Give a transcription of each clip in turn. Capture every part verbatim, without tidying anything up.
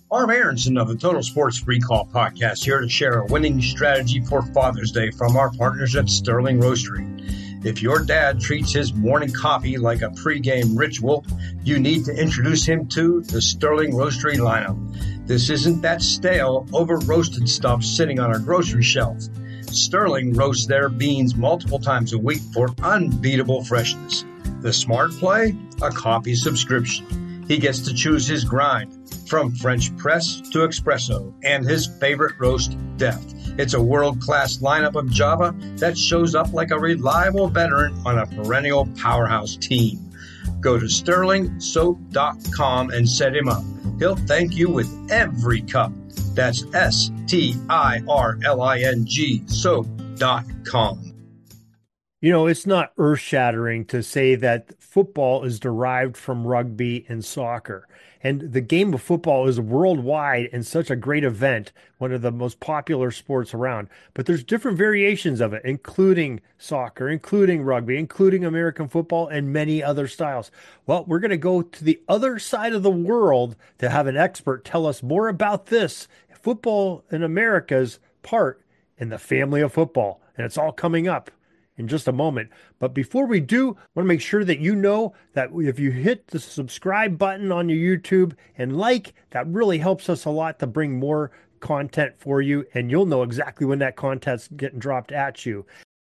Arm Aronson of the Total Sports Recall podcast here to share a winning strategy for Father's Day from our partners at Sterling Roastery. If your dad treats his morning coffee like a pregame ritual, you need to introduce him to the Sterling Roastery lineup. This isn't that stale, over-roasted stuff sitting on our grocery shelf. Sterling roasts their beans multiple times a week for unbeatable freshness. The smart play? A coffee subscription. He gets to choose his grind, from French press to espresso, and his favorite roast, deft. It's a world-class lineup of Java that shows up like a reliable veteran on a perennial powerhouse team. Go to sterling soap dot com and set him up. He'll thank you with every cup. That's S T I R L I N G, soap dot com. You know, it's not earth-shattering to say that football is derived from rugby and soccer. And the game of football is worldwide and such a great event, one of the most popular sports around. But there's different variations of it, including soccer, including rugby, including American football, and many other styles. Well, we're going to go to the other side of the world to have an expert tell us more about this, football in America's part in the family of football. And it's all coming up in just a moment. But before we do, I want to make sure that you know that if you hit the subscribe button on your YouTube and like, that really helps us a lot to bring more content for you, and you'll know exactly when that content's getting dropped at you.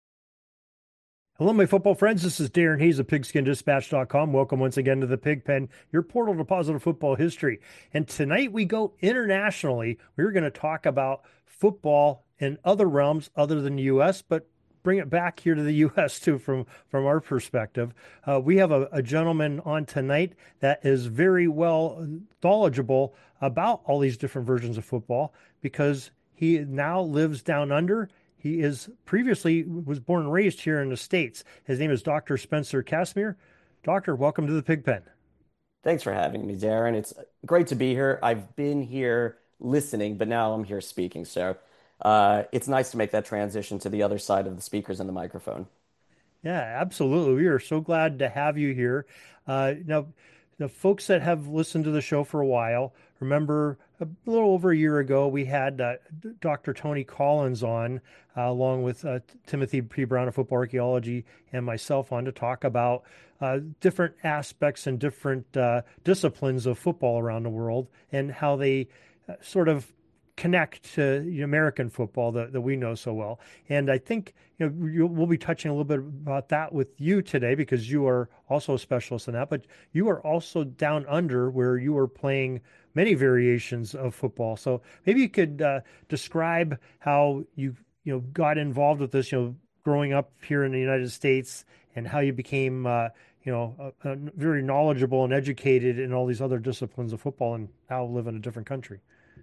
Hello, my football friends. This is Darren Hayes of pigskin dispatch dot com. Welcome once again to the Pigpen, your portal to positive football history. And tonight we go internationally. We're going to talk about football in other realms other than the U S, but bring it back here to the U S too, from, from our perspective. Uh, we have a, a gentleman on tonight that is very well knowledgeable about all these different versions of football because he now lives down under. He is previously was born and raised here in the States. His name is Doctor Spencer Casimir. Doctor, welcome to the Pigpen. Thanks for having me, Darren. It's great to be here. I've been here listening, but now I'm here speaking. So Uh, it's nice to make that transition to the other side of the speakers and the microphone. Yeah, absolutely. We are so glad to have you here. Uh, now, the folks that have listened to the show for a while, remember a little over a year ago, we had uh, Doctor Tony Collins on, uh, along with uh, Timothy P. Brown of Football Archaeology and myself on to talk about uh, different aspects and different uh, disciplines of football around the world and how they uh, sort of connect to American football that, that we know so well. And I think you know you, we'll be touching a little bit about that with you today because you are also a specialist in that, but you are also down under where you are playing many variations of football. So maybe you could uh, describe how you you know got involved with this, you know, growing up here in the United States and how you became uh, you know uh, uh, very knowledgeable and educated in all these other disciplines of football and now live in a different country.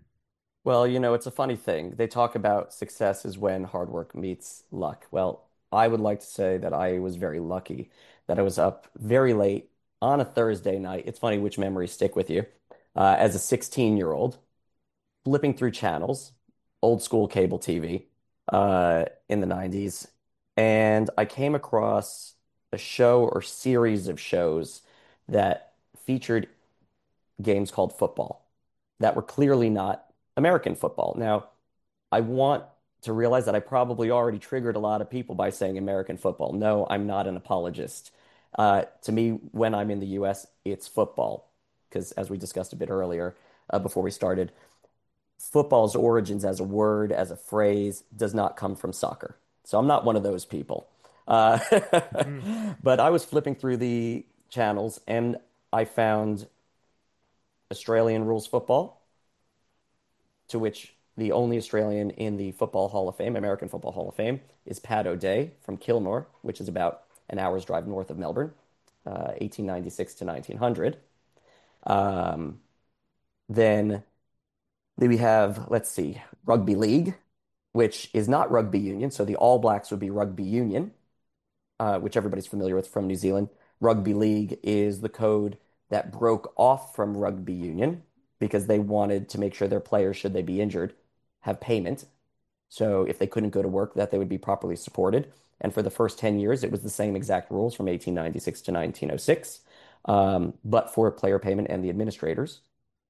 Well, you know, it's a funny thing. They talk about success is when hard work meets luck. Well, I would like to say that I was very lucky that I was up very late on a Thursday night. It's funny which memories stick with you. Uh, as a sixteen-year-old, flipping through channels, old school cable T V uh, in the nineties, and I came across a show or series of shows that featured games called football that were clearly not American football. Now, I want to realize that I probably already triggered a lot of people by saying American football. No, I'm not an apologist. Uh, to me, when I'm in the U S, it's football. Because as we discussed a bit earlier, uh, before we started, football's origins as a word, as a phrase, does not come from soccer. So I'm not one of those people. Uh, mm. But I was flipping through the channels and I found Australian rules football, to which the only Australian in the Football Hall of Fame, American Football Hall of Fame, is Pat O'Day from Kilmore, which is about an hour's drive north of Melbourne, uh, eighteen ninety-six to nineteen hundred. Um, then we have, let's see, Rugby League, which is not rugby union. So the All Blacks would be rugby union, uh, which everybody's familiar with from New Zealand. Rugby League is the code that broke off from rugby union because they wanted to make sure their players, should they be injured, have payment. So if they couldn't go to work, that they would be properly supported. And for the first ten years, it was the same exact rules from eighteen ninety-six to nineteen oh six, um, but for player payment and the administrators.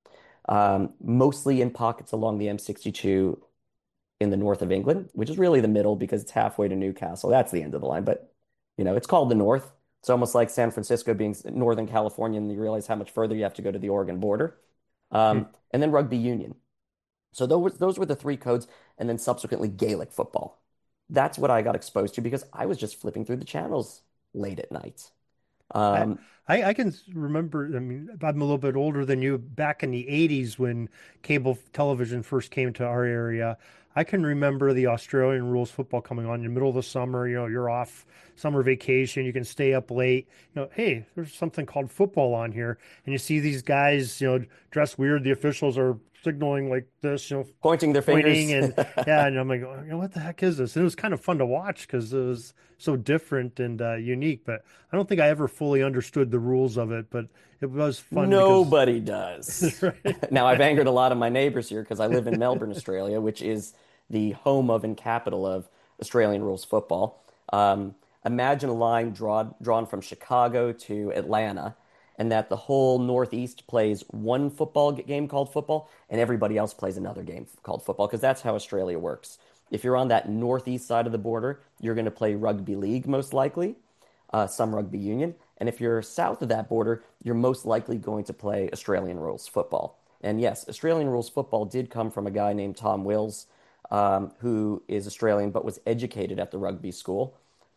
um, mostly in pockets along the M sixty-two in the north of England, which is really the middle because it's halfway to Newcastle. That's the end of the line, but you know, it's called the North. It's almost like San Francisco being Northern California, and you realize how much further you have to go to the Oregon border. Hmm. Um, and then rugby union. So those those were the three codes, and then subsequently Gaelic football. That's what I got exposed to because I was just flipping through the channels late at night. I, Um, I I can remember, I mean, I'm a little bit older than you. Back in the eighties when cable television first came to our area, I can remember the Australian rules football coming on in the middle of the summer. You know, you're off summer vacation, you can stay up late. You know, hey, there's something called football on here. And you see these guys, you know, dressed weird. The officials are signaling like this, you know, Pointing their pointing fingers. and yeah, and I'm like, oh, you know, what the heck is this? And it was kind of fun to watch because it was so different and uh, unique. But I don't think I ever fully understood the rules of it, but it was fun because Nobody does. right. Now, I've angered a lot of my neighbors here because I live in Melbourne, Australia, which is the home of and capital of Australian rules football. Um, imagine a line drawn drawn from Chicago to Atlanta, and that the whole Northeast plays one football g- game called football, and everybody else plays another game called football, because that's how Australia works. If you're on that northeast side of the border, you're going to play rugby league most likely, uh, some rugby union. And if you're south of that border, you're most likely going to play Australian rules football. And yes, Australian rules football did come from a guy named Tom Wills, um, who is Australian but was educated at the rugby school.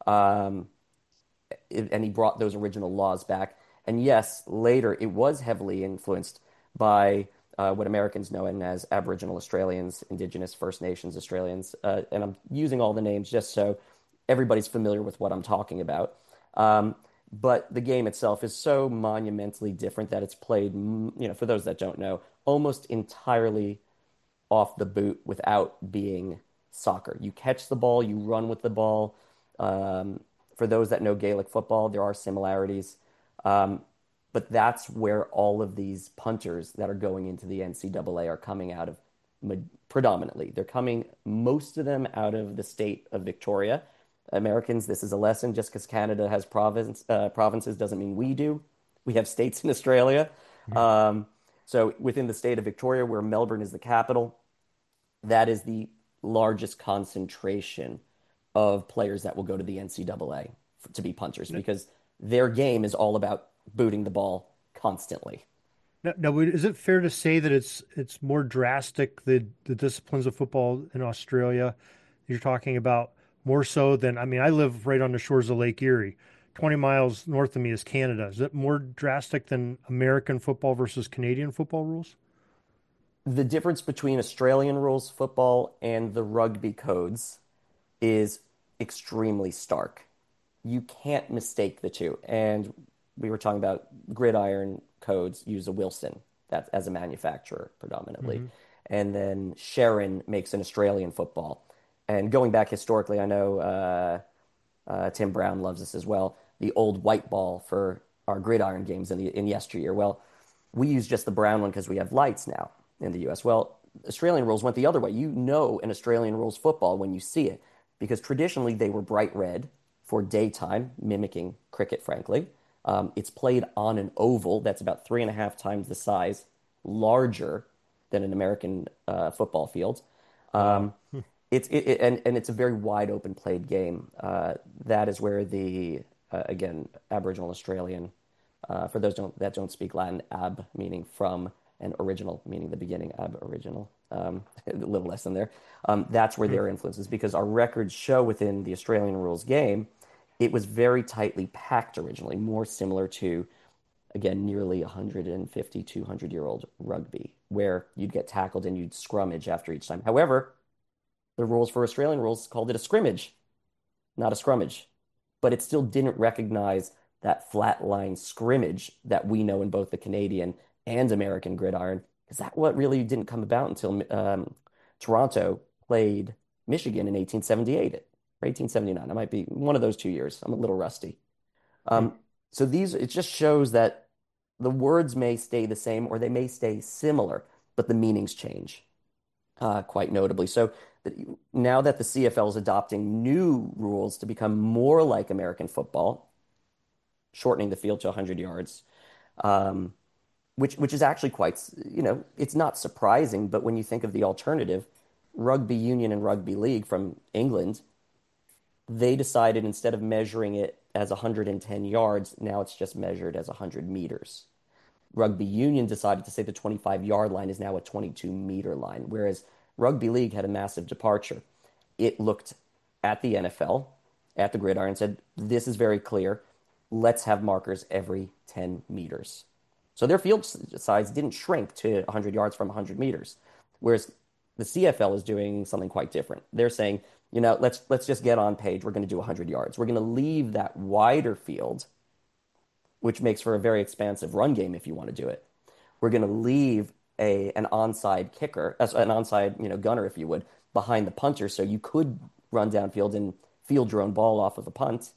Um, and he brought those original laws back. And yes, later it was heavily influenced by uh, what Americans know as Aboriginal Australians, Indigenous First Nations Australians. Uh, and I'm using all the names just so everybody's familiar with what I'm talking about. Um, but the game itself is so monumentally different that it's played, you know, for those that don't know, almost entirely off the boot without being soccer. You catch the ball, you run with the ball. Um, for those that know Gaelic football, there are similarities. Um, but that's where all of these punters that are going into the N C double A are coming out of predominantly. They're coming, most of them, out of the state of Victoria. Americans, this is a lesson. Just because Canada has province uh, provinces doesn't mean we do. We have states in Australia. Mhm. Um, so within the state of Victoria, where Melbourne is the capital, that is the largest concentration of players that will go to the N C double A to be punters because their game is all about booting the ball constantly. Now, now, is it fair to say that it's it's more drastic the the disciplines of football in Australia? You're talking about more so than, I mean, I live right on the shores of Lake Erie. twenty miles north of me is Canada. Is it more drastic than American football versus Canadian football rules? The difference between Australian rules football and the rugby codes is extremely stark. You can't mistake the two. And we were talking about gridiron codes use a Wilson that as a manufacturer predominantly. Hmm. And then Sharon makes an Australian football. And going back historically, I know uh, uh, Tim Brown loves this as well. The old white ball for our gridiron games in the in yesteryear. Well, we use just the brown one because we have lights now in the U S. Well, Australian rules went the other way. You know an Australian rules football when you see it because traditionally they were bright red for daytime, mimicking cricket, frankly. Um, it's played on an oval that's about three and a half times the size, larger than an American uh, football field. Wow. Um, it's it, it- and and it's a very wide open played game. Uh, that is where the uh, again Aboriginal Australian, uh, for those don't that don't speak Latin, ab meaning from, and original meaning the beginning, ab original. Um, a little less than there. Um, that's where Hmm. their influence is because our records show within the Australian rules game, it was very tightly packed originally, more similar to again nearly one hundred fifty, two hundred year old rugby, where you'd get tackled and you'd scrummage after each time. However, the rules for Australian rules called it a scrimmage, not a scrummage. But it still didn't recognize that flat line scrimmage that we know in both the Canadian and American gridiron, because that what really didn't come about until um, Toronto played Michigan in eighteen seventy-eight or eighteen seventy-nine. I might be one of those two years. I'm a little rusty. Hmm. Um, so these, it just shows that the words may stay the same or they may stay similar, but the meanings change uh, quite notably. So that now that the C F L is adopting new rules to become more like American football, shortening the field to one hundred yards, um, which which is actually quite, you know, it's not surprising, but when you think of the alternative, rugby union and rugby league from England, they decided instead of measuring it as one hundred ten yards, now it's just measured as one hundred meters. Rugby union decided to say the twenty-five yard line is now a twenty-two meter line, whereas rugby league had a massive departure. It looked at the N F L, at the gridiron, and said, this is very clear. Let's have markers every ten meters. So their field size didn't shrink to one hundred yards from one hundred meters, whereas the C F L is doing something quite different. They're saying, you know, let's let's just get on page. We're going to do one hundred yards. We're going to leave that wider field, which makes for a very expansive run game if you want to do it. We're going to leave a an onside kicker, an onside, you know, gunner, if you would, behind the punter, so you could run downfield and field your own ball off of a punt.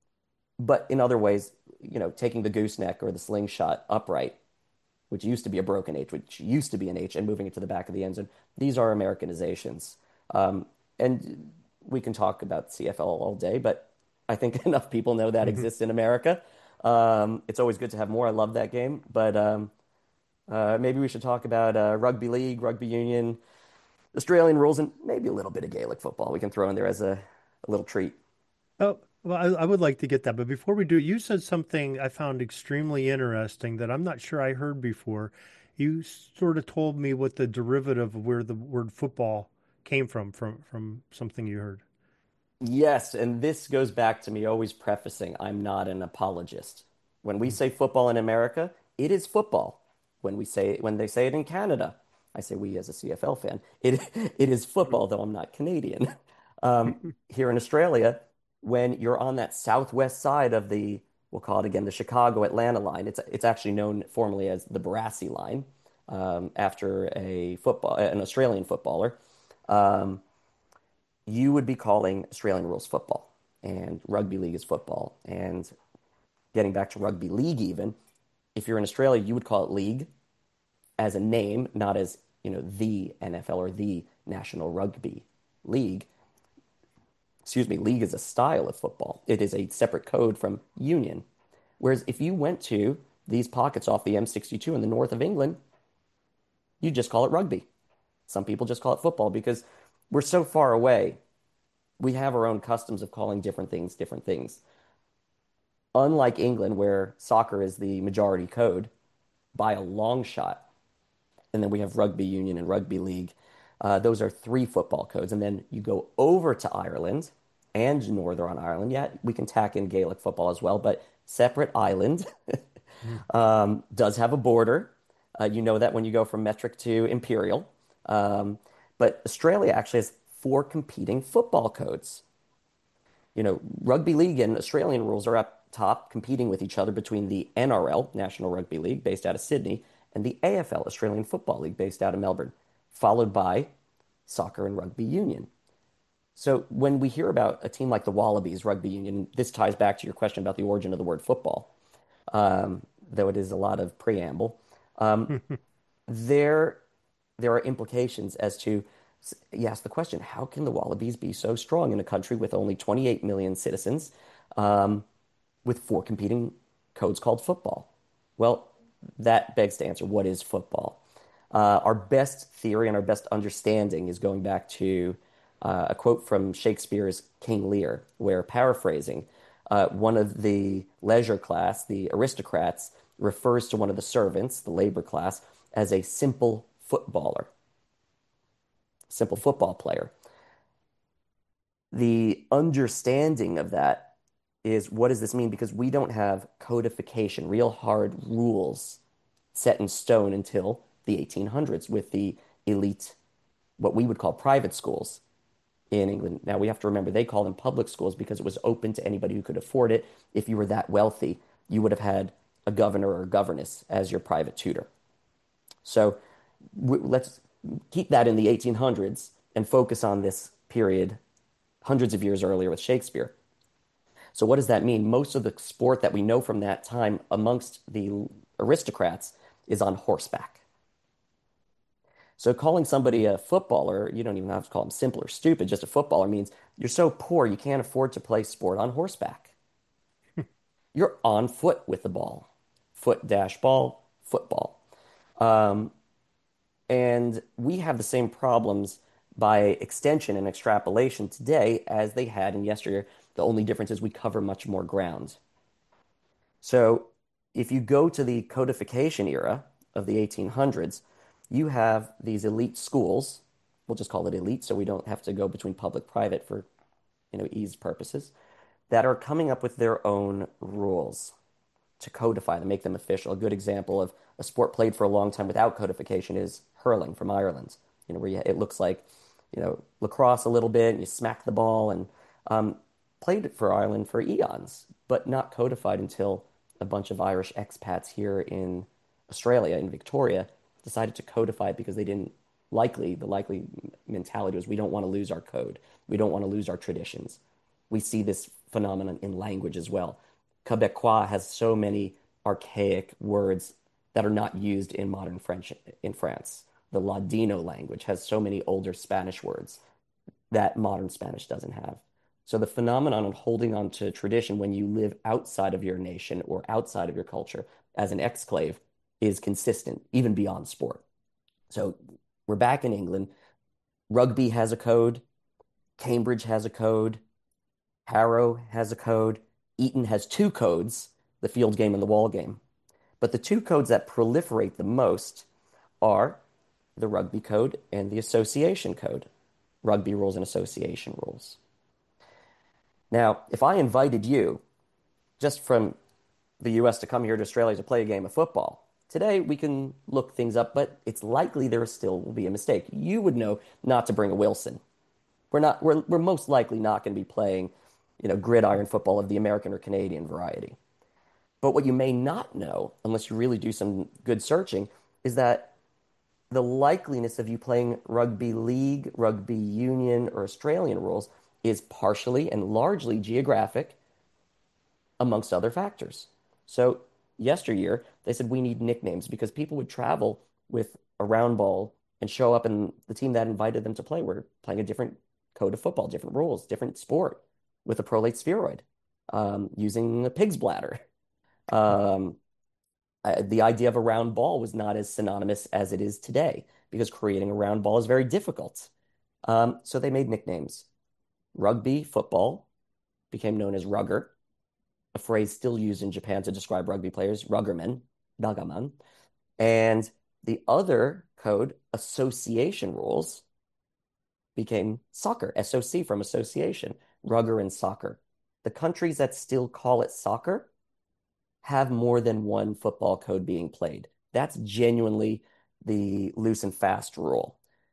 But in other ways, you know, taking the gooseneck or the slingshot upright, which used to be a broken H, which used to be an H, and moving it to the back of the end zone, these are Americanizations. Um, and we can talk about C F L all day, but I think enough people know that Mhm. exists in America. Um, it's always good to have more. I love that game, but um, uh, maybe we should talk about uh, rugby league, rugby union, Australian rules, and maybe a little bit of Gaelic football. We can throw in there as a, a little treat. Oh, well, I, I would like to get that. But before we do, you said something I found extremely interesting that I'm not sure I heard before. You sort of told me what the derivative of where the word football came from, from from something you heard. Yes, and this goes back to me always prefacing, I'm not an apologist. When we Mm. say football in America, it is football. When we say when they say it in Canada, I say we as a C F L fan, it it is football, though I'm not Canadian. Um, here in Australia, when you're on that southwest side of the, we'll call it again the Chicago Atlanta line, it's it's actually known formally as the Barassi line, um, after a football an Australian footballer. Um, you would be calling Australian rules football, and rugby league is football. And getting back to rugby league, even if you're in Australia, you would call it league as a name, not as, you know, the N F L or the National Rugby League. Excuse me, league is a style of football. It is a separate code from union. Whereas if you went to these pockets off the M sixty-two in the north of England, you just call it rugby. Some people just call it football because we're so far away. We have our own customs of calling different things different things. Unlike England, where soccer is the majority code by a long shot, and then we have rugby union and rugby league. Uh, those are three football codes. And then you go over to Ireland and Northern Ireland. Yeah, we can tack in Gaelic football as well, but separate island. Mm. um, does have a border. Uh, you know that when you go from metric to imperial. Um, but Australia actually has four competing football codes. You know, rugby league and Australian rules are up top competing with each other between the N R L, National Rugby League, based out of Sydney, and the A F L, Australian Football League, based out of Melbourne, followed by soccer and rugby union. So when we hear about a team like the Wallabies rugby union, this ties back to your question about the origin of the word football, um, though it is a lot of preamble. Um, there, there are implications as to, you ask the question, how can the Wallabies be so strong in a country with only twenty-eight million citizens, um, with four competing codes called football? Well, that begs to answer, what is football? Uh, our best theory and our best understanding is going back to uh, a quote from Shakespeare's King Lear, where, paraphrasing, uh, one of the leisure class, the aristocrats, refers to one of the servants, the labor class, as a simple footballer, simple football player. The understanding of that is, what does this mean? Because we don't have codification, real hard rules set in stone until the eighteen hundreds with the elite, what we would call private schools in England. Now we have to remember they call them public schools because it was open to anybody who could afford it. If you were that wealthy, you would have had a governor or governess as your private tutor. So w- let's keep that in the eighteen hundreds and focus on this period hundreds of years earlier with Shakespeare. So what does that mean? Most of the sport that we know from that time amongst the aristocrats is on horseback. So calling somebody a footballer, you don't even have to call them simple or stupid, just a footballer means you're so poor you can't afford to play sport on horseback. You're on foot with the ball. Foot dash ball, football. Um, and we have the same problems by extension and extrapolation today as they had in yesteryear. The only difference is we cover much more ground. So if you go to the codification era of the eighteen hundreds, you have these elite schools. We'll just call it elite so we don't have to go between public private for, you know, ease purposes, that are coming up with their own rules to codify them, make them official. A good example of a sport played for a long time without codification is hurling from Ireland. You know, where you, it looks like, you know, lacrosse a little bit, and you smack the ball, and um, played for Ireland for eons, but not codified until a bunch of Irish expats here in Australia, in Victoria, decided to codify it because they didn't likely, the likely mentality was we don't want to lose our code. We don't want to lose our traditions. We see this phenomenon in language as well. Quebecois has so many archaic words that are not used in modern French in France. The Ladino language has so many older Spanish words that modern Spanish doesn't have. So the phenomenon of holding on to tradition when you live outside of your nation or outside of your culture as an exclave is consistent, even beyond sport. So we're back in England. Rugby has a code. Cambridge has a code. Harrow has a code. Eton has two codes, the field game and the wall game. But the two codes that proliferate the most are the rugby code and the association code, rugby rules and association rules. Now, if I invited you just from the U S to come here to Australia to play a game of football, today we can look things up, but it's likely there still will be a mistake. You would know not to bring a Wilson. We're not, we're, we're most likely not going to be playing, you know, gridiron football of the American or Canadian variety. But what you may not know, unless you really do some good searching, is that the likeliness of you playing rugby league, rugby union, or Australian rules is partially and largely geographic, amongst other factors. So yesteryear, they said we need nicknames because people would travel with a round ball and show up, and the team that invited them to play were playing a different code of football, different rules, different sport with a prolate spheroid, um, using a pig's bladder. Um, I, the idea of a round ball was not as synonymous as it is today because creating a round ball is very difficult. Um, so they made nicknames. Rugby football became known as rugger, a phrase still used in Japan to describe rugby players, ruggerman, nagaman. And the other code, association rules, became soccer, S O C from association, rugger and soccer. The countries that still call it soccer have more than one football code being played. That's genuinely the loose and fast rule.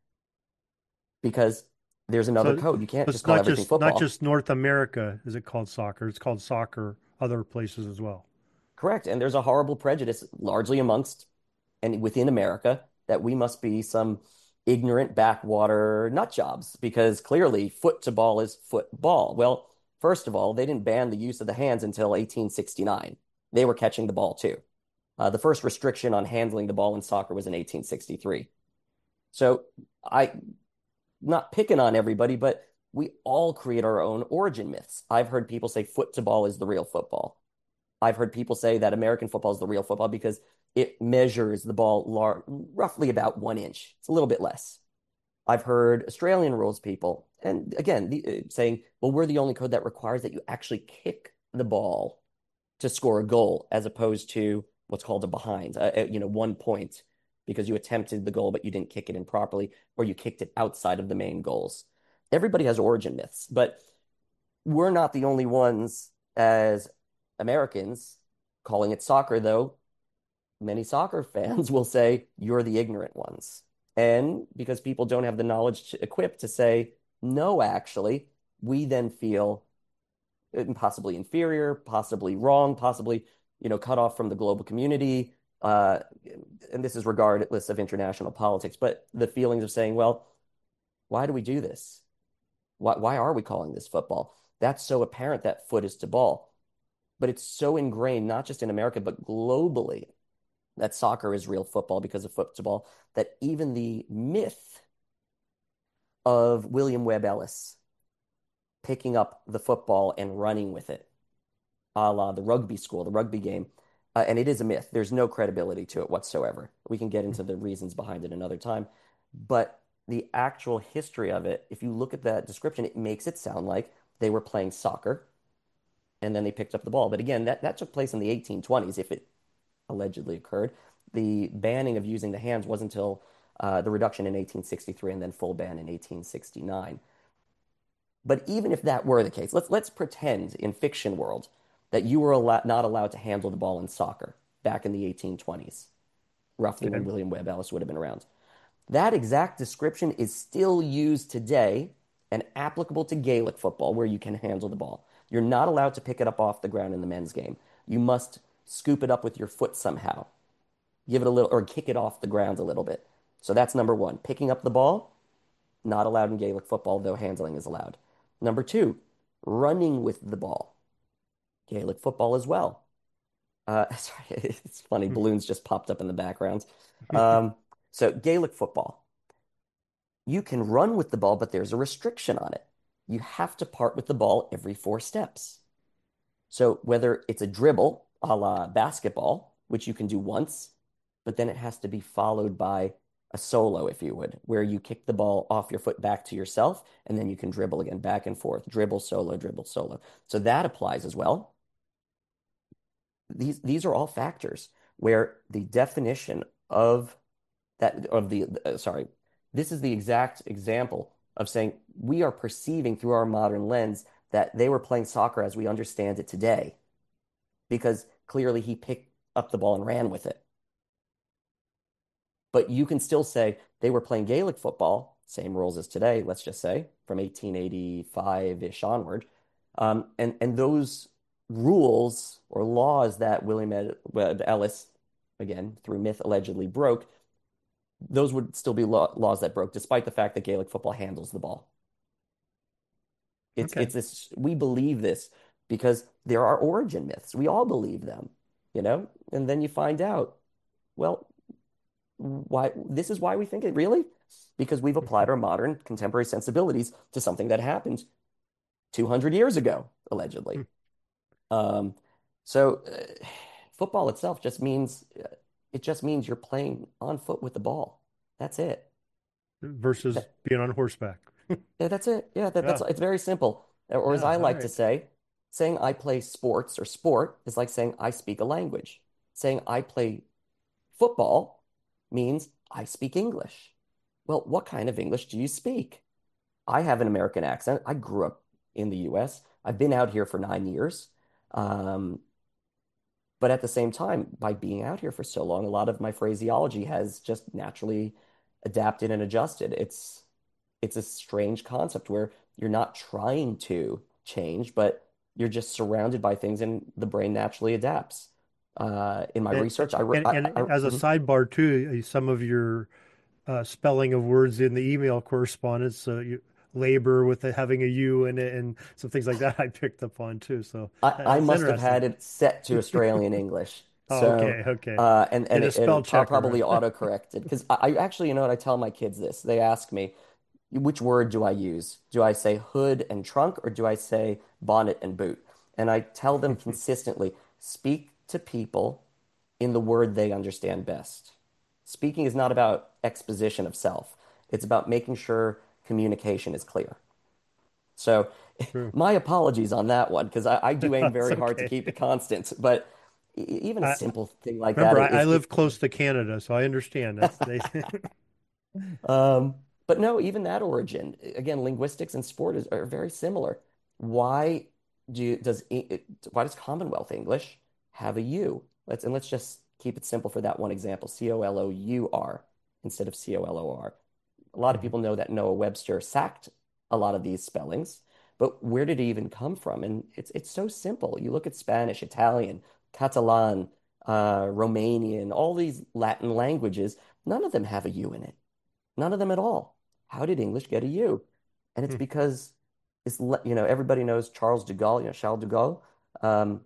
Because there's another So code. You can't just it's call not everything just not football. just North America is it called soccer. It's called soccer other places as well. Correct. And there's a horrible prejudice, largely amongst and within America, that we must be some ignorant backwater nut jobs because clearly foot to ball is football. Well, first of all, they didn't ban the use of the hands until eighteen sixty-nine. They were catching the ball too. Uh, the first restriction on handling the ball in soccer was in eighteen sixty-three. So I, not picking on everybody, but we all create our own origin myths. I've heard people say foot to ball is the real football. I've heard people say that American football is the real football because it measures the ball lar- roughly about one inch. It's a little bit less. I've heard Australian rules people, and again, the, uh, saying, well, we're the only code that requires that you actually kick the ball to score a goal as opposed to what's called a behind, uh, uh, you know, one point because you attempted the goal, but you didn't kick it in properly, or you kicked it outside of the main goals. Everybody has origin myths, but we're not the only ones as Americans calling it soccer, though many soccer fans will say you're the ignorant ones. And because people don't have the knowledge to, equipped to say, no, actually, we then feel possibly inferior, possibly wrong, possibly, you know, cut off from the global community. Uh, and this is regardless of international politics, but the feelings of saying, well, why do we do this? Why, why are we calling this football? That's so apparent that foot is to ball. But it's so ingrained, not just in America, but globally, that soccer is real football because of football, that even the myth of William Webb Ellis picking up the football and running with it, a la the rugby school, the rugby game, Uh, and it is a myth. There's no credibility to it whatsoever. We can get into the reasons behind it another time. But the actual history of it, if you look at that description, it makes it sound like they were playing soccer and then they picked up the ball. But again, that, that took place in the eighteen twenties, if it allegedly occurred. The banning of using the hands wasn't until uh, the reduction in eighteen sixty-three and then full ban in eighteen sixty-nine. But even if that were the case, let's let's pretend in fiction world that you were al not allowed to handle the ball in soccer back in the eighteen twenties, roughly when Okay. William Webb Ellis would have been around. That exact description is still used today and applicable to Gaelic football, where you can handle the ball. You're not allowed to pick it up off the ground in the men's game. You must scoop it up with your foot somehow, give it a little, or kick it off the ground a little bit. So that's number one. Picking up the ball, not allowed in Gaelic football, though handling is allowed. Number two, running with the ball. Gaelic football as well. Uh, sorry, it's funny. Balloons just popped up in the background. Um, so Gaelic football. You can run with the ball, but there's a restriction on it. You have to part with the ball every four steps. So whether it's a dribble a la basketball, which you can do once, but then it has to be followed by a solo, if you would, where you kick the ball off your foot back to yourself, and then you can dribble again, back and forth, dribble, solo, dribble, solo. So that applies as well. These these are all factors where the definition of that of the uh, sorry, this is the exact example of saying we are perceiving through our modern lens that they were playing soccer as we understand it today, because clearly he picked up the ball and ran with it. But you can still say they were playing Gaelic football, same rules as today, let's just say, from eighteen eighty-five-ish onward. Um, and, and those rules or laws that William Ed, Ed Ellis, again, through myth, allegedly broke, those would still be law, laws that broke, despite the fact that Gaelic football handles the ball. It's Okay. it's this we believe this because there are origin myths. We all believe them, you know? And then you find out, well, why this is why we think it really? Because we've applied our modern contemporary sensibilities to something that happened two hundred years ago, allegedly. Um, so uh, football itself just means it just means you're playing on foot with the ball. That's it. Versus That, being on horseback. yeah, that's it. Yeah, that, that's Yeah. it's very simple. Or as Yeah. I All like to right. say, saying I play sports or sport is like saying I speak a language. Saying I play football means I speak English. Well, what kind of English do you speak? I have an American accent. I grew up in the U S. I've been out here for nine years. Um, but at the same time, by being out here for so long, a lot of my phraseology has just naturally adapted and adjusted. It's it's a strange concept where you're not trying to change, but you're just surrounded by things and the brain naturally adapts. Uh, in my And, research, I, re- and, I, and I, as a mhm. sidebar too, uh, some of your uh, spelling of words in the email correspondence, so you, labor with it having a U in it, and some things like that I picked up on too. So I, uh, I it's must have interesting. had it set to Australian English. Oh, So, okay, okay. uh, and, and In a it, spell it pro- checker. probably Huh? auto-corrected. Because I, I actually, you know what, I tell my kids this. They ask me, which word do I use? Do I say hood and trunk, or do I say bonnet and boot? And I tell them consistently, speak to people in the word they understand best. Speaking is not about exposition of self. It's about making sure communication is clear. So True. my apologies on that one, because I, I do aim It's very hard to okay. keep it constant. But e- even a I simple thing like that remember I, I is, is live close to Canada, so I understand. That's they. um, but no, even that origin, again, linguistics and sport is, are very similar. Why do you, does E- it, why does Commonwealth English have a U? Let's and let's just keep it simple for that one example, C O L O U R instead of C O L O R. A lot of Mhm. people know that Noah Webster sacked a lot of these spellings, but where did it even come from? And it's it's so simple. You look at Spanish, Italian, Catalan, uh, Romanian, all these Latin languages, none of them have a U in it. None of them at all. How did English get a U? And it's Hmm. because it's, you know, everybody knows Charles de Gaulle, you know, Charles de Gaulle. Um,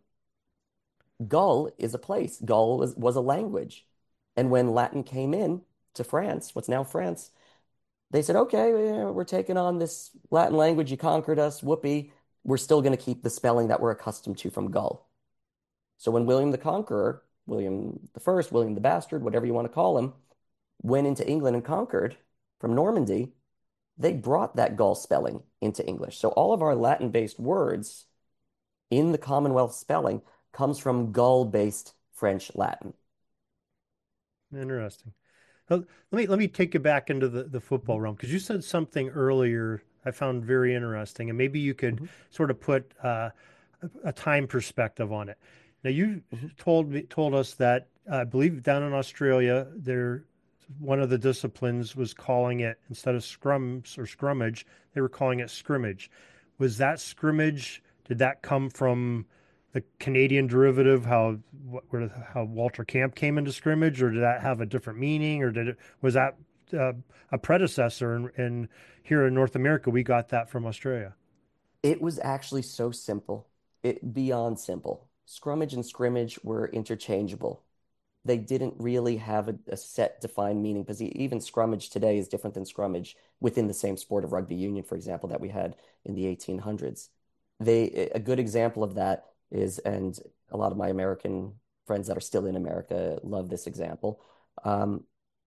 Gaul is a place. Gaul was, was a language. And when Latin came in to France, what's now France, they said, okay, yeah, we're taking on this Latin language. You conquered us. Whoopee. We're still going to keep the spelling that we're accustomed to from Gaul. So when William the Conqueror William the First, William the Bastard, whatever you want to call him, went into England and conquered from Normandy, they brought that Gaul spelling into English. So all of our Latin-based words in the Commonwealth spelling comes from Gaul-based French Latin. Interesting. Well, let me let me take you back into the, the football realm, because you said something earlier I found very interesting, and maybe you could Mm-hmm. sort of put uh, a, a time perspective on it. Now, you Mm-hmm. told me told us that uh, I believe down in Australia, there one of the disciplines was calling it, instead of scrums or scrummage, they were calling it scrimmage. Was that scrimmage? Did that come from the Canadian derivative, how where how Walter Camp came into scrimmage, or did that have a different meaning, or did it was that uh, a predecessor? And in, in here in North America, we got that from Australia. It was actually so simple, it beyond simple. Scrummage and scrimmage were interchangeable. They didn't really have a, a set defined meaning, because even scrummage today is different than scrummage within the same sport of rugby union, for example, that we had in the eighteen hundreds. They, a good example of that is, and a lot of my American friends that are still in America love this example, um,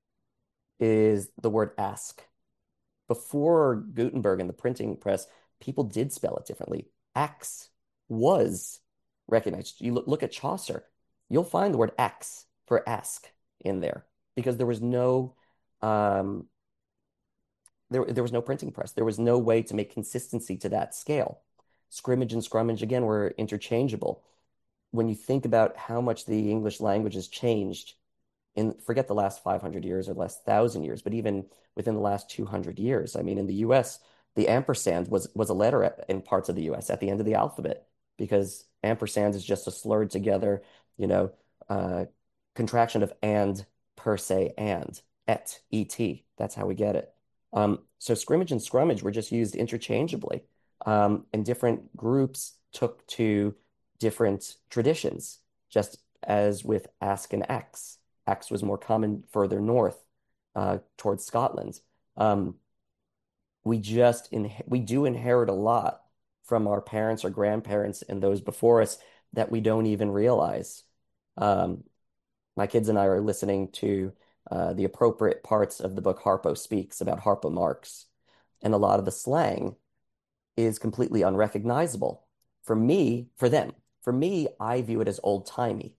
is the word ask. Before Gutenberg and the printing press, people did spell it differently. Axe was recognized. You look, look at Chaucer, you'll find the word axe for ask in there, because there was no um, there, there was no printing press. There was no way to make consistency to that scale. Scrimmage and scrummage, again, were interchangeable. When you think about how much the English language has changed in, forget the last five hundred years or last thousand years, but even within the last two hundred years. I mean, in the U S, the ampersand was, was a letter at, in parts of the U S at the end of the alphabet, because ampersand is just a slurred together, you know, uh, contraction of and, per se, and, et, et. That's how we get it. Um, so scrimmage and scrummage were just used interchangeably, um, and different groups took to different traditions, just as with ask and X. X was more common further north, uh, towards Scotland. Um, we just in we do inherit a lot from our parents or grandparents and those before us that we don't even realize. Um, my kids and I are listening to uh, the appropriate parts of the book Harpo Speaks about Harpo Marx, and a lot of the slang is completely unrecognizable. For me, for them, for me, I view it as old-timey.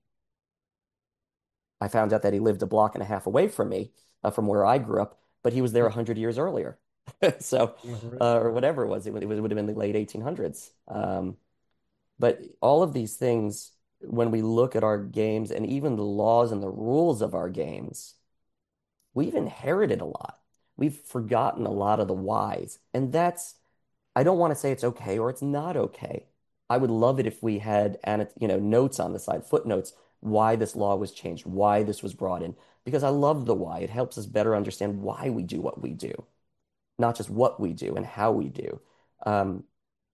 I found out that he lived a block and a half away from me, uh, from where I grew up, but he was there a hundred years earlier. So, Right. uh, or whatever it was, it, would- it would have been the late eighteen hundreds. Um, but all of these things, when we look at our games and even the laws and the rules of our games, we've inherited a lot. We've forgotten a lot of the whys. And that's, I don't want to say it's okay or it's not okay. I would love it if we had, you know, notes on the side, footnotes, why this law was changed, why this was brought in, because I love the why. It helps us better understand why we do what we do, not just what we do and how we do. Um,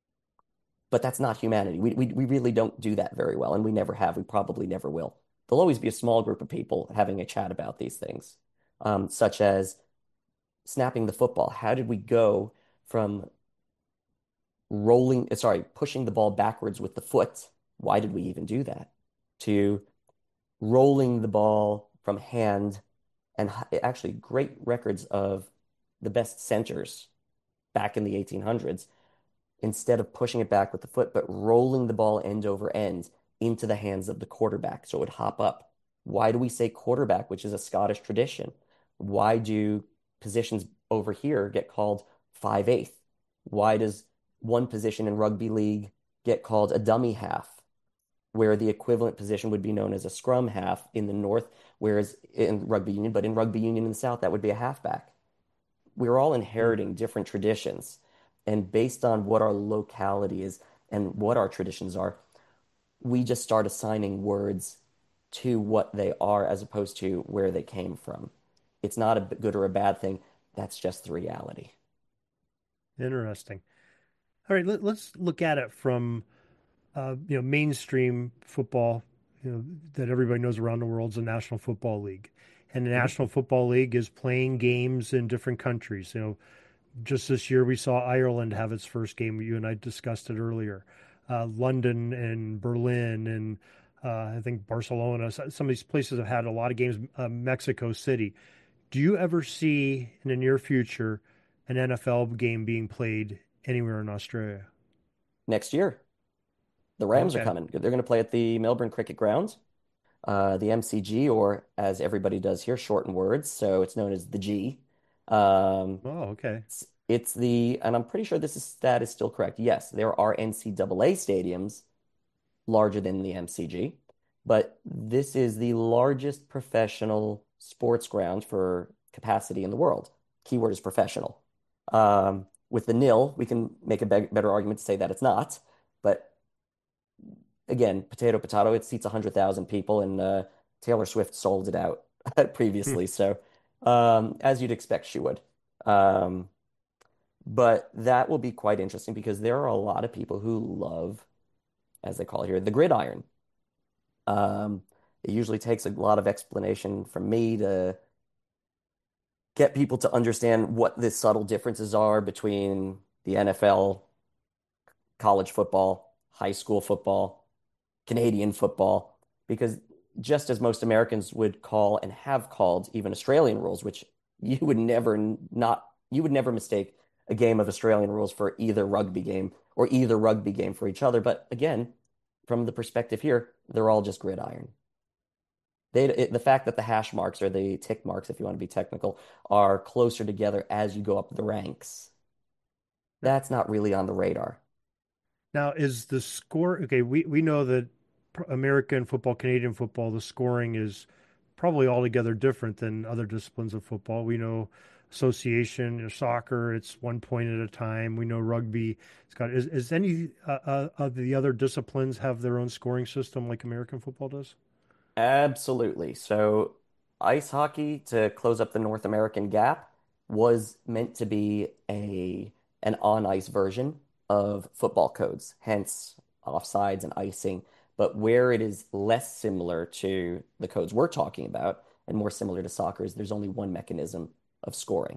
but that's not humanity. We, we, we really don't do that very well, and we never have. We probably never will. There'll always be a small group of people having a chat about these things, um, such as snapping the football. How did we go from rolling, sorry, pushing the ball backwards with the foot? Why did we even do that? To rolling the ball from hand, and actually great records of the best centers back in the eighteen hundreds, instead of pushing it back with the foot, but rolling the ball end over end into the hands of the quarterback so it would hop up. Why do we say quarterback, which is a Scottish tradition? Why do positions over here get called five eighth? Why does one position in rugby league get called a dummy half, where the equivalent position would be known as a scrum half in the north, whereas in rugby union, but in rugby union in the south, that would be a halfback. We're all inheriting different traditions. And based on what our locality is and what our traditions are, we just start assigning words to what they are as opposed to where they came from. It's not a good or a bad thing. That's just the reality. Interesting. All right, let, let's look at it from uh, you know, mainstream football, you know, that everybody knows around the world is the National Football League. And the Mhm. National Football League is playing games in different countries. You know, just this year we saw Ireland have its first game. You and I discussed it earlier. Uh, London and Berlin and Uh, I think Barcelona, s- some of these places have had a lot of games, uh, Mexico City. Do you ever see in the near future an N F L game being played anywhere in Australia? Next year, the Rams are Okay. coming. They're going to play at the Melbourne Cricket Ground, uh, the M C G, or as everybody does here, shortened words, so it's known as the G. Um, Oh, okay. it's, it's the, and I'm pretty sure this is stat is still correct. Yes, there are N C double A stadiums larger than the M C G, but this is the largest professional sports ground for capacity in the world. Keyword is professional. Um, with the nil, we can make a be better argument to say that it's not, but again, potato potato, it seats one hundred thousand people, and uh, Taylor Swift sold it out Hmm. previously. So, um, as you'd expect, she would. Um, but that will be quite interesting because there are a lot of people who love, as they call it here, the gridiron. Um, it usually takes a lot of explanation from me to get people to understand what the subtle differences are between the N F L, college football, high school football, Canadian football, because just as most Americans would call and have called even Australian rules, which you would never not you would never mistake a game of Australian rules for either rugby game or either rugby game for each other. But again, from the perspective here, they're all just gridiron. They, it, the fact that the hash marks or the tick marks, if you want to be technical, are closer together as you go up the ranks, Yeah. that's not really on the radar. Now, is the score okay? We we know that pr- American football, Canadian football, the scoring is probably altogether different than other disciplines of football. We know association or soccer, it's one point at a time. We know rugby, it's got is is any uh, uh, of the other disciplines have their own scoring system like American football does? Absolutely. So, ice hockey, to close up the North American gap, was meant to be a an on-ice version of football codes, hence offsides and icing. But where it is less similar to the codes we're talking about and more similar to soccer is there's only one mechanism of scoring.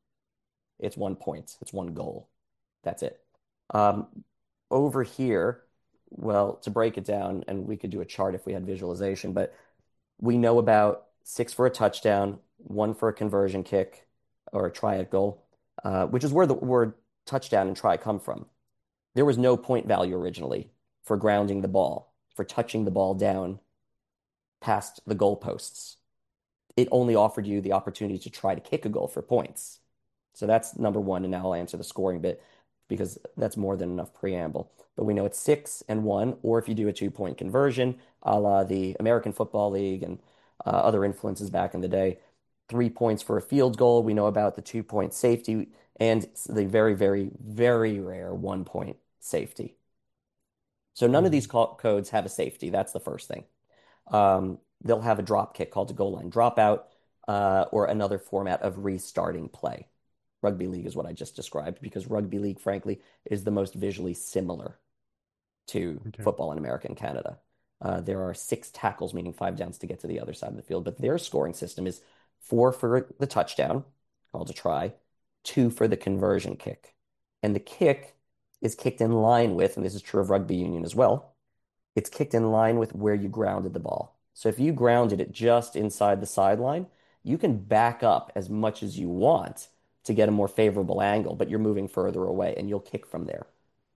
It's one point, it's one goal. That's it. Um, over here, well, to break it down, and we could do a chart if we had visualization, but we know about six for a touchdown, one for a conversion kick or a try goal, uh, which is where the word touchdown and try come from. There was no point value originally for grounding the ball, for touching the ball down past the goalposts. It only offered you the opportunity to try to kick a goal for points. So that's number one. And now I'll answer the scoring bit because that's more than enough preamble. But we know it's six and one, or if you do a two point conversion, a la the American Football League and uh, other influences back in the day, three points for a field goal. We know about the two point safety and the very, very, very rare one point safety. So none of these Mhm. co codes have a safety. That's the first thing. Um, they'll have a drop kick called a goal line dropout, uh, or another format of restarting play. Rugby league is what I just described because rugby league, frankly, is the most visually similar to Okay. football in America and Canada. Uh, there are six tackles, meaning five downs to get to the other side of the field, but their scoring system is four for the touchdown, called a try, two for the conversion kick. And the kick is kicked in line with, and this is true of rugby union as well, it's kicked in line with where you grounded the ball. So if you grounded it just inside the sideline, you can back up as much as you want to get a more favorable angle, but you're moving further away and you'll kick from there.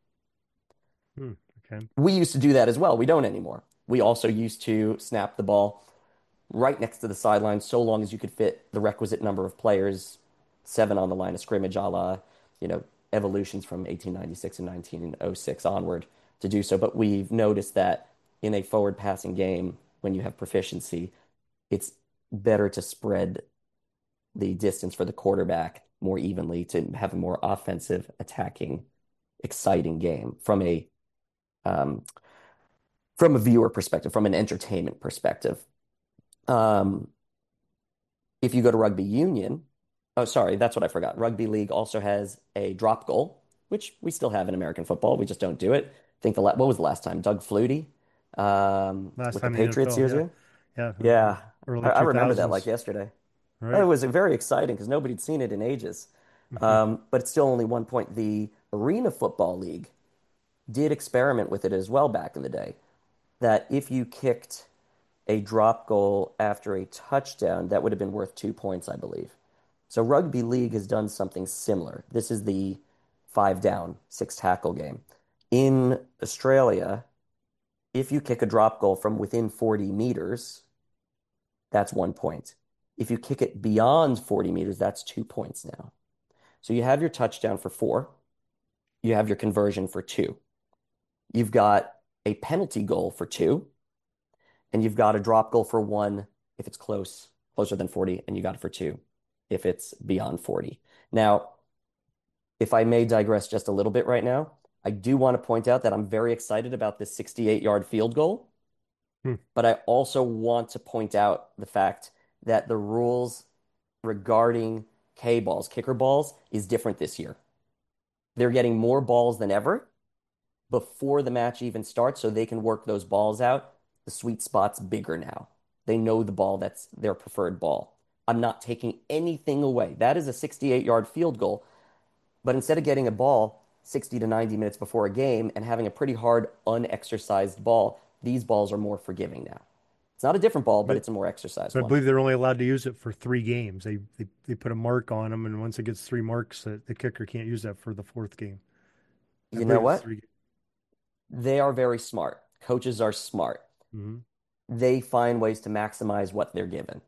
Hmm. Okay. We used to do that as well. We don't anymore. We also used to snap the ball right next to the sideline so long as you could fit the requisite number of players, seven on the line of scrimmage, a la, you know, evolutions from eighteen ninety-six and nineteen oh six onward to do so. But we've noticed that in a forward passing game, when you have proficiency, it's better to spread the distance for the quarterback more evenly to have a more offensive, attacking, exciting game from a um, from a viewer perspective, from an entertainment perspective. Um, if you go to rugby union, oh, sorry, that's what I forgot. Rugby league also has a drop goal, which we still have in American football. We just don't do it. I think the la what was the last time? Doug Flutie, um, Last with the time in the Patriots N F L, years yeah. ago. Yeah, uh, Yeah, I, early I remember that like two thousands. yesterday. It Right. was very exciting because nobody'd seen it in ages. Um, but it's still only one point. The Arena Football League did experiment with it as well back in the day. that if you kicked a drop goal after a touchdown, that would have been worth two points, I believe. So rugby league has done something similar. This is the five down, six tackle game. In Australia, if you kick a drop goal from within forty meters, that's one point. If you kick it beyond forty meters, that's two points now. So you have your touchdown for four, you have your conversion for two, you've got a penalty goal for two, and you've got a drop goal for one if it's close, closer than forty, and you got it for two if it's beyond forty. Now, if I may digress just a little bit right now, I do want to point out that I'm very excited about this sixty-eight yard field goal, Hmm. but I also want to point out the fact that the rules regarding K balls, kicker balls, is different this year. They're getting more balls than ever before the match even starts, so they can work those balls out. The sweet spot's bigger now. They know the ball that's their preferred ball. I'm not taking anything away. That is a sixty-eight yard field goal. But instead of getting a ball sixty to ninety minutes before a game and having a pretty hard, unexercised ball, these balls are more forgiving now. It's not a different ball, but But, it's a more exercised but I one. believe they're only allowed to use it for three games. They they, they put a mark on them, and once it gets three marks, the, the kicker can't use that for the fourth game. I You know believe it's what? three. They are very smart. Coaches are smart. Mm-hmm. They find ways to maximize what they're given.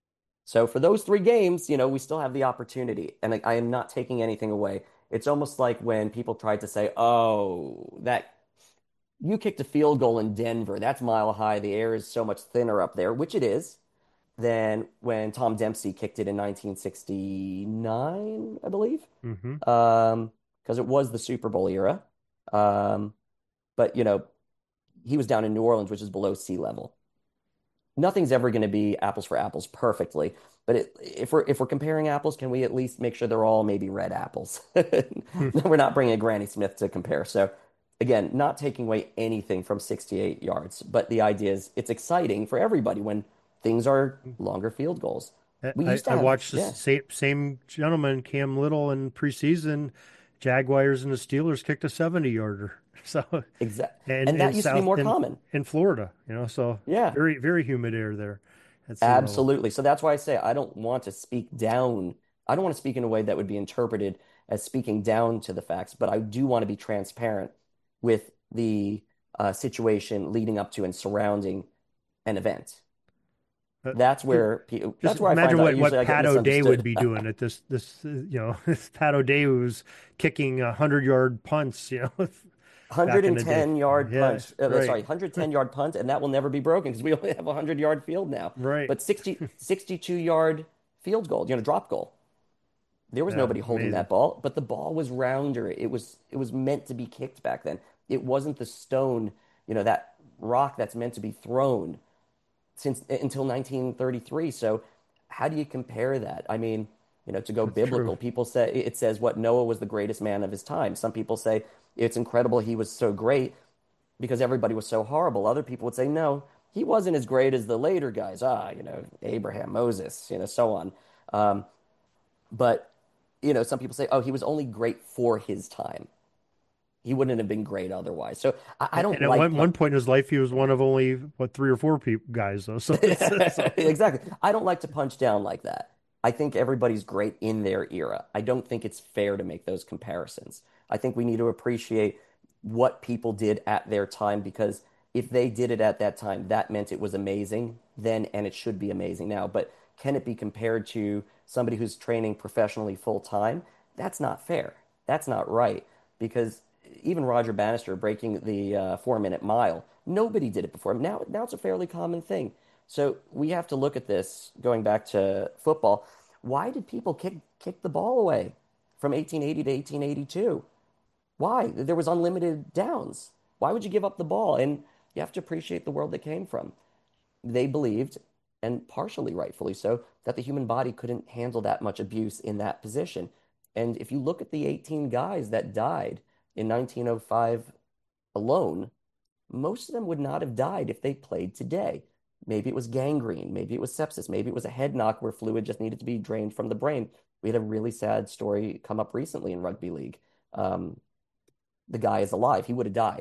So for those three games, you know, we still have the opportunity. And I, I am not taking anything away. It's almost like when people tried to say, oh, that you kicked a field goal in Denver. That's mile high. The air is so much thinner up there, which it is, than when Tom Dempsey kicked it in nineteen sixty-nine, I believe. Mm-hmm. Um, because it was the Super Bowl era. Um, but, you know, he was down in New Orleans, which is below sea level. Nothing's ever going to be apples for apples perfectly. But it, if we're if we're comparing apples, can we at least make sure they're all maybe red apples? We're not bringing a Granny Smith to compare. So again, not taking away anything from sixty-eight yards, but the idea is it's exciting for everybody when things are longer field goals. We I, used to I have, watched the yeah, same, same gentleman, Cam Little, in preseason. Jaguars and the Steelers kicked a seventy yarder. So, exact, and and in that used to be South more in common. in Florida, you know, so Yeah. very very humid air there at sea level. Absolutely. So that's why I say I don't want to speak down. I don't want to speak in a way that would be interpreted as speaking down to the facts, but I do want to be transparent with the uh, situation leading up to and surrounding an event. Uh, That's ju- where pe- just that's where I find imagine out what usually what I get Pat O'Day would misunderstood. be doing at this this uh, you know Pat O'Day was kicking a hundred yard punts, you know, back in the day. one hundred ten yard Yeah, punch, uh, right, sorry, one hundred ten yard punt, and that will never be broken because we only have a one hundred yard field now. right. But sixty, sixty-two yard field goal, you know, drop goal. There was Yeah, nobody holding amazing. that ball, but the ball was rounder. It was it was meant to be kicked back then. It wasn't the stone, you know, that rock that's meant to be thrown since until nineteen thirty-three. So how do you compare that? I mean, you know, to go That's true. biblical, people say it says what Noah was the greatest man of his time. Some people say it's incredible he was so great because everybody was so horrible. Other people would say no, he wasn't as great as the later guys. Ah, you know, Abraham, Moses, you know, so on. Um, but you know, some people say, oh, he was only great for his time. He wouldn't have been great otherwise. So I, I And don't at like one pun- one point in his life, he was one of only what three or four people guys though. So it's so exactly. I don't like to punch down like that. I think everybody's great in their era. I don't think it's fair to make those comparisons. I think we need to appreciate what people did at their time because if they did it at that time, that meant it was amazing then and it should be amazing now. But can it be compared to somebody who's training professionally full time? That's not fair. That's not right because even Roger Bannister breaking the uh, four minute mile, nobody did it before. Now, now it's a fairly common thing. So we have to look at this going back to football. Why did people kick kick the ball away from eighteen eighty to eighteen eighty-two? Why? There was unlimited downs. Why would you give up the ball? And you have to appreciate the world that came from. They believed, and partially rightfully so, that the human body couldn't handle that much abuse in that position. And if you look at the eighteen guys that died in nineteen oh five alone, most of them would not have died if they played today. Maybe it was gangrene, maybe it was sepsis, maybe it was a head knock where fluid just needed to be drained from the brain. We had a really sad story come up recently in rugby league. Um, the guy is alive. He would have died.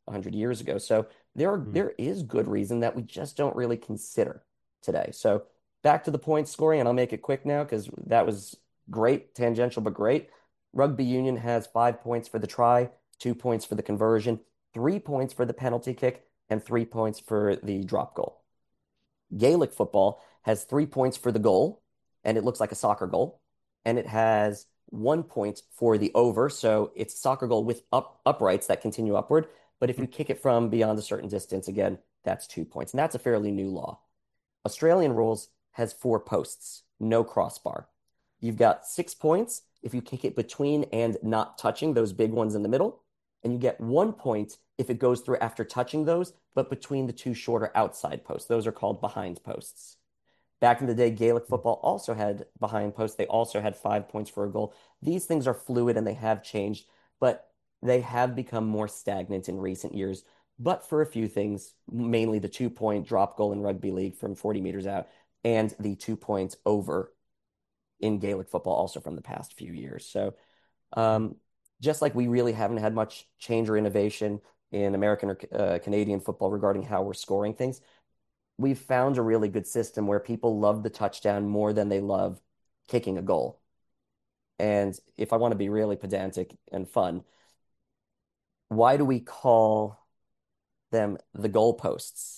one hundred years ago. So there are, Mm. there is good reason that we just don't really consider today. So back to the point scoring, and I'll make it quick now because that was great, tangential, but great. Rugby union has five points for the try, two points for the conversion, three points for the penalty kick, and three points for the drop goal. Gaelic football has three points for the goal, and it looks like a soccer goal, and it has one point for the over, so it's a soccer goal with up uprights that continue upward. But if you kick it from beyond a certain distance, again, that's two points, and that's a fairly new law. Australian rules has four posts, no crossbar. You've got six points if you kick it between and not touching those big ones in the middle, and you get one point if it goes through after touching those, but between the two shorter outside posts. Those are called behind posts. Back in the day, Gaelic football also had behind posts. They also had five points for a goal. These things are fluid and they have changed, but they have become more stagnant in recent years. But for a few things, mainly the two point drop goal in rugby league from forty meters out and the two points over in Gaelic football also from the past few years. So, um, just like we really haven't had much change or innovation in American or uh, Canadian football regarding how we're scoring things, we've found a really good system where people love the touchdown more than they love kicking a goal. And if I want to be really pedantic and fun, why do we call them the goalposts?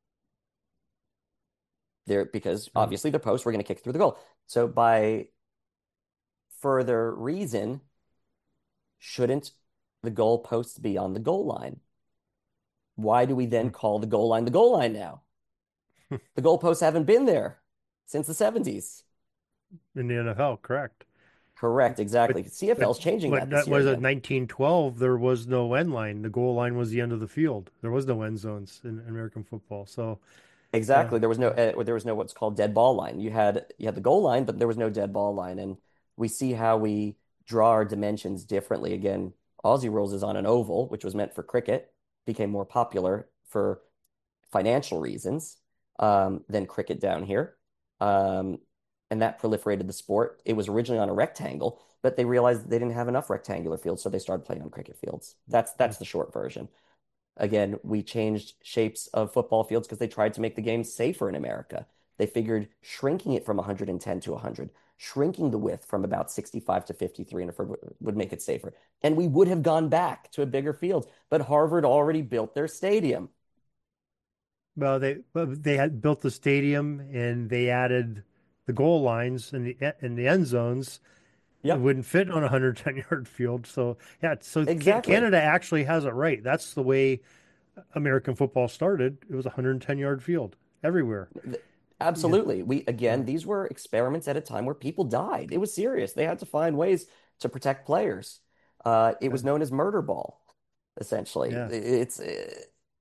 They're because obviously they're posts, we're going to kick through the goal. So by further reason, shouldn't the goalposts be on the goal line? Why do we then call the goal line the goal line now? The goalposts haven't been there since the seventies. In the N F L, correct. Correct, But exactly. but C F L is changing but that this that year was it again. nineteen twelve. There was no end line. The goal line was the end of the field. There was no end zones in American football. So yeah, Exactly. There was no uh, there was no what's called dead ball line. You had you had the goal line, but there was no dead ball line. And we see how we draw our dimensions differently. Again, Aussie rules is on an oval, which was meant for cricket, became more popular for financial reasons um, than cricket down here. Um, and that proliferated the sport. It was originally on a rectangle, but they realized they didn't have enough rectangular fields, so they started playing on cricket fields. That's that's the short version. Again, we changed shapes of football fields because they tried to make the game safer in America. They figured shrinking it from one hundred ten to one hundred, shrinking the width from about sixty-five to fifty-three and a foot would make it safer. And we would have gone back to a bigger field, but Harvard already built their stadium. well they well, they had built the stadium and they added the goal lines and the in the end zones. It Yep, wouldn't fit on a one hundred ten yard field. So yeah, so exactly. Canada actually has it right. That's the way American football started. It was a one hundred ten yard field everywhere. Yeah. Absolutely. We Uh, again, these were experiments at a time where people died. It was serious. They had to find ways to protect players. Uh, it yeah. was known as murder ball, essentially. Yeah. It's uh,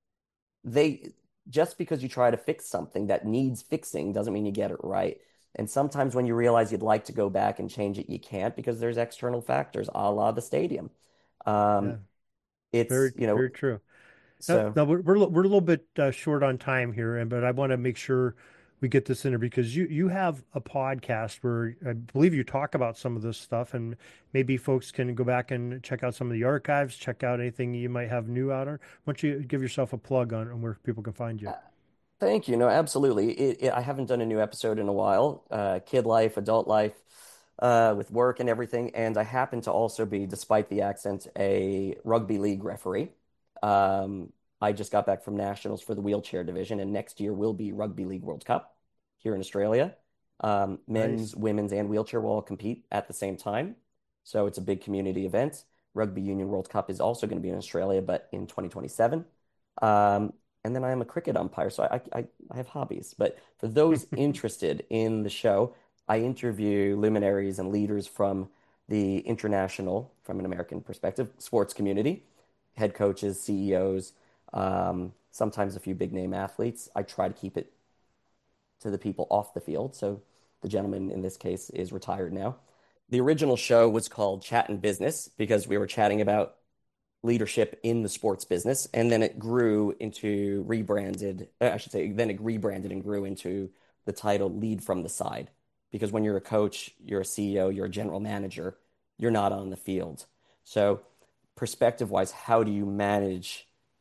they just because you try to fix something that needs fixing doesn't mean you get it right. And sometimes when you realize you'd like to go back and change it, you can't because there's external factors, a la the stadium. Um, Yeah. it's, Very, you know, very true. Now, so now we're we're, a li- we're a little bit uh, short on time here, and but I want to make sure we get this in there because you you have a podcast where I believe you talk about some of this stuff, and maybe folks can go back and check out some of the archives, check out anything you might have new out on. Why don't you give yourself a plug on, on where people can find you? uh, thank you. No, absolutely. It, it, I haven't done a new episode in a while. Uh, kid life, adult life, uh, with work and everything. And I happen to also be, despite the accent, a rugby league referee. Um, I just got back from nationals for the wheelchair division, and next year will be Rugby League World Cup here in Australia. Um, men's, Nice. women's, and wheelchair will all compete at the same time. So it's a big community event. Rugby Union World Cup is also going to be in Australia, but in twenty twenty-seven. Um, and then I am a cricket umpire, so I, I, I have hobbies. But for those interested in the show, I interview luminaries and leaders from the international, from an American perspective, sports community, head coaches, C E Os, um, sometimes a few big name athletes. I try to keep it to the people off the field. So the gentleman in this case is retired now. The original show was called Chat and Business because we were chatting about leadership in the sports business. And then it grew into rebranded, uh, I should say, then it rebranded and grew into the title Lead from the Side. Because when you're a coach, you're a C E O, you're a general manager, you're not on the field. So, perspective wise, how do you manage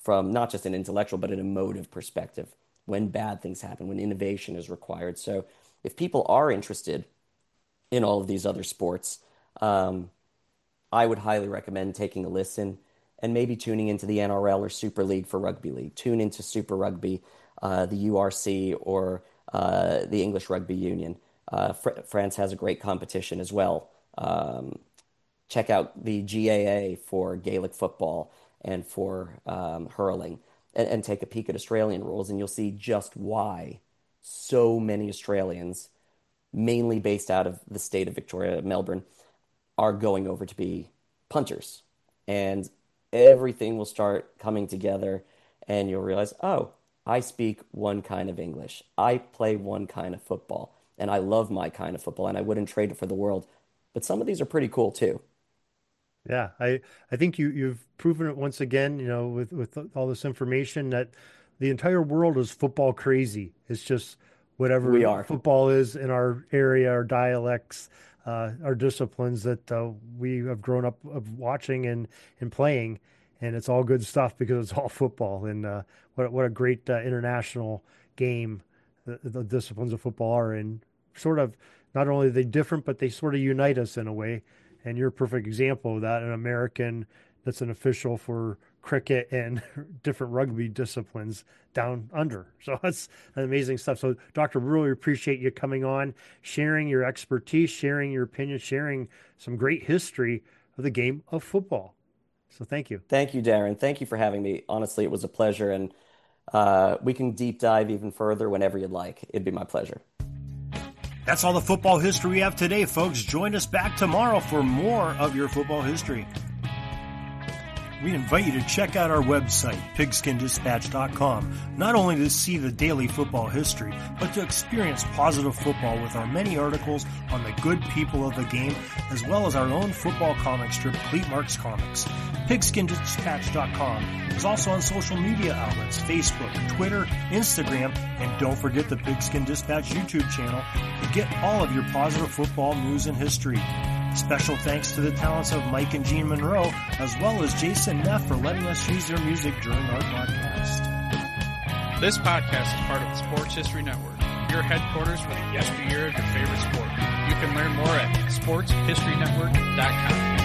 from not just an intellectual, but an emotive perspective when bad things happen, when innovation is required. So if people are interested in all of these other sports, um, I would highly recommend taking a listen and maybe tuning into the N R L or Super League for Rugby League. Tune into Super Rugby, uh, the U R C, or uh, the English Rugby Union. Uh, Fr- France has a great competition as well. Um, check out the G A A for Gaelic football and for um, hurling, and, and take a peek at Australian rules, and you'll see just why so many Australians, mainly based out of the state of Victoria, Melbourne, are going over to be punters. And everything will start coming together, and you'll realize, oh, I speak one kind of English. I play one kind of football, and I love my kind of football, and I wouldn't trade it for the world. But some of these are pretty cool too. Yeah, I, I think you, you've proven it once again, you know, with, with all this information that the entire world is football crazy. It's just whatever We are. football is in our area, our dialects, uh, our disciplines that uh, we have grown up of watching and, and playing. And it's all good stuff because it's all football. And uh, what, what a great uh, international game the, the disciplines of football are. And sort of not only are they different, but they sort of unite us in a way. And you're a perfect example of that, an American that's an official for cricket and different rugby disciplines down under. So that's amazing stuff. So, Doctor, really appreciate you coming on, sharing your expertise, sharing your opinion, sharing some great history of the game of football. So thank you. Thank you, Darren. Thank you for having me. Honestly, it was a pleasure, and uh, we can deep dive even further whenever you'd like. It'd be my pleasure. That's all the football history we have today, folks. Join us back tomorrow for more of your football history. We invite you to check out our website, pigskin dispatch dot com, not only to see the daily football history, but to experience positive football with our many articles on the good people of the game, as well as our own football comic strip, Cleat Marks Comics. pigskin dispatch dot com is also on social media outlets, Facebook, Twitter, Instagram, and don't forget the Pigskin Dispatch YouTube channel to get all of your positive football news and history. Special thanks to the talents of Mike and Gene Monroe, as well as Jason Neff for letting us use their music during our podcast. This podcast is part of the Sports History Network, your headquarters for the yesteryear of your favorite sport. You can learn more at sports history network dot com.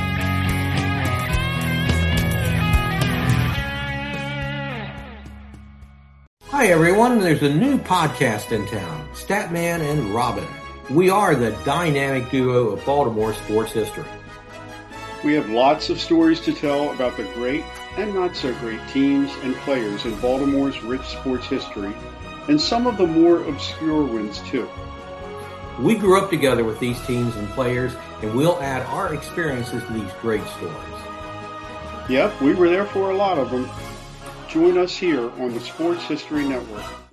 Hi everyone, there's a new podcast in town, Statman and Robin. We are the dynamic duo of Baltimore sports history. We have lots of stories to tell about the great and not so great teams and players in Baltimore's rich sports history, and some of the more obscure ones too. We grew up together with these teams and players, and we'll add our experiences to these great stories. Yep, we were there for a lot of them. Join us here on the Sports History Network.